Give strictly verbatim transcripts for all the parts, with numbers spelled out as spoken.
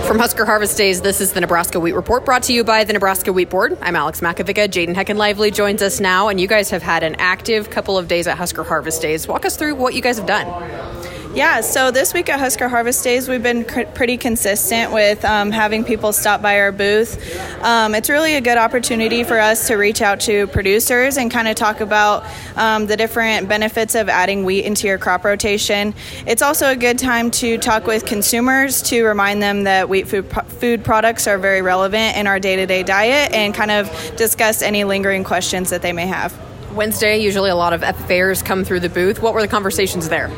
From Husker Harvest Days, this is the Nebraska Wheat Report, brought to you by the Nebraska Wheat Board. I'm Alex Makovica. Jaden Heckenlively joins us now, and you guys have had an active couple of days at Husker Harvest Days. Walk us through what you guys have done. Yeah, so this week at Husker Harvest Days, we've been cr- pretty consistent with um, having people stop by our booth. Um, it's really a good opportunity for us to reach out to producers and kind of talk about um, the different benefits of adding wheat into your crop rotation. It's also a good time to talk with consumers to remind them that wheat food, pro- food products are very relevant in our day-to-day diet and kind of discuss any lingering questions that they may have. Wednesday, usually a lot of F F Ers come through the booth. What were the conversations there?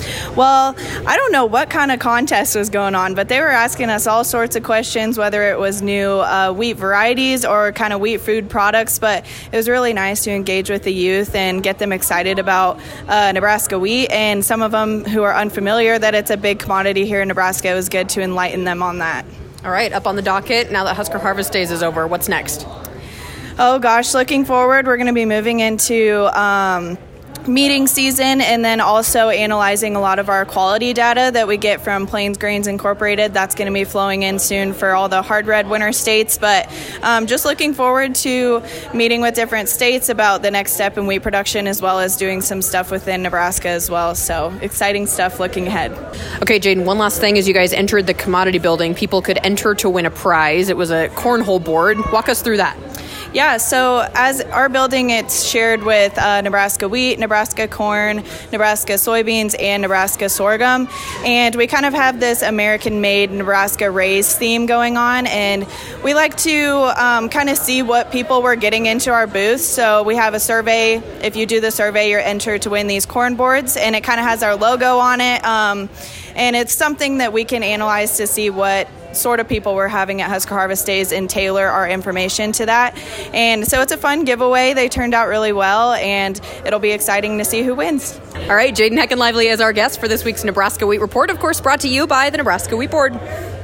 Well, I don't know what kind of contest was going on, but they were asking us all sorts of questions, whether it was new uh, wheat varieties or kind of wheat food products. But it was really nice to engage with the youth and get them excited about uh, Nebraska wheat. And some of them who are unfamiliar that it's a big commodity here in Nebraska, it was good to enlighten them on that. All right, up on the docket, now that Husker Harvest Days is over, what's next? Oh, gosh, looking forward, we're going to be moving into Um, meeting season and then also analyzing a lot of our quality data that we get from Plains Grains Incorporated. That's going to be flowing in soon for all the hard red winter states, but um, just looking forward to meeting with different states about the next step in wheat production, as well as doing some stuff within Nebraska as well. So exciting stuff looking ahead. Okay, Jaden, one last thing. As you guys entered the commodity building, people could enter to win a prize. It was a cornhole board. Walk us through that. Yeah, so as our building, it's shared with uh, Nebraska wheat, Nebraska corn, Nebraska soybeans, and Nebraska sorghum. And we kind of have this American-made, Nebraska-raised theme going on. And we like to um, kind of see what people were getting into our booth. So we have a survey. If you do the survey, you're entered to win these corn boards. And it kind of has our logo on it. Um, and it's something that we can analyze to see what sort of people we're having at Husker Harvest Days and tailor our information to that. And so it's a fun giveaway. They turned out really well, and it'll be exciting to see who wins. All right, Jaden Heckenlively is our guest for this week's Nebraska Wheat Report, of course brought to you by the Nebraska Wheat Board.